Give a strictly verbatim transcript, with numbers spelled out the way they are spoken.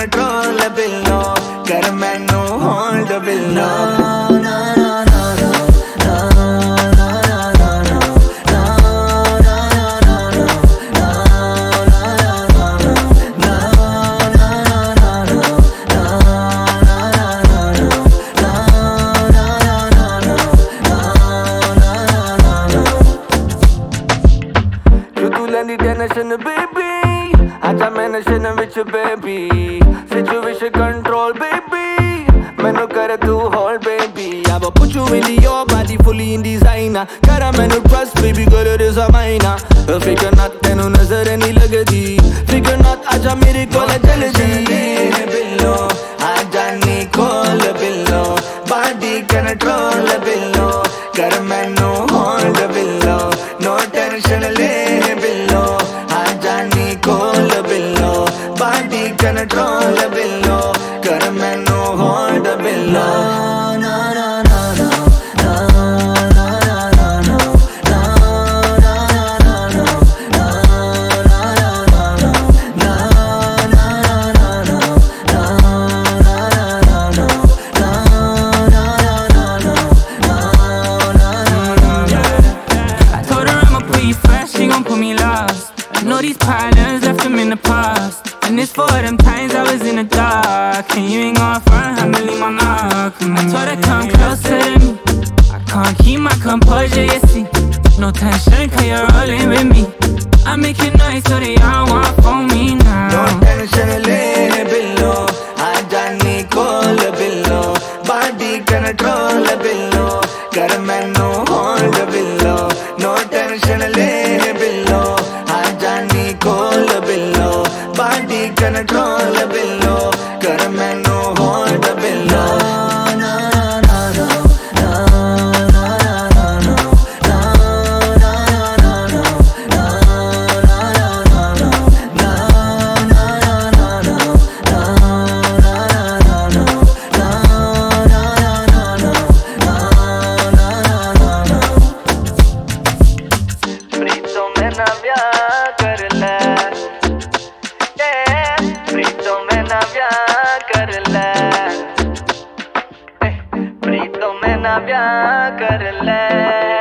Control बिल्लो कर मैनू होल्ड बिल्लो Tension, baby. आजा मैंने विच baby. Situation control, baby. मैनू कर तू hold, baby. I will put you in your body, fully in designer. करा मैनू trust, baby, girl, it is a minor. Figure not तेनू नजर नहीं लगदी. Figure not आजा मेरे कोल जल्दी. बिल्लो आजा नी खोल बिल्लो. Body control बिल्लो. कर मैनू hold बिल्लो. No tension ले बिल्लो. Call बिल्लो body control बिल्लो कर मैनू hold बिल्लो I told her I'ma put you first, she gon' put me last. I know these problems left them in the past. And it's for them times I was in the dark. And you ain't gon' front, I'ma leave my mark. I told her come closer to me. I can't keep my composure, you see. No tension, cause you're rolling with me. I make it noise so they all want for me now. No tension, le billo. Aaja ni call billo. Body control billo. Kar mainu hold billo. No tension, le billo. Call बिल्लो body control बिल्लो कर मैनू hold बिल्लो प्रीतों में ना ब्याह कर ले प्रीतों में ना ब्याह कर ले प्रीतों में ना ब्याह कर ले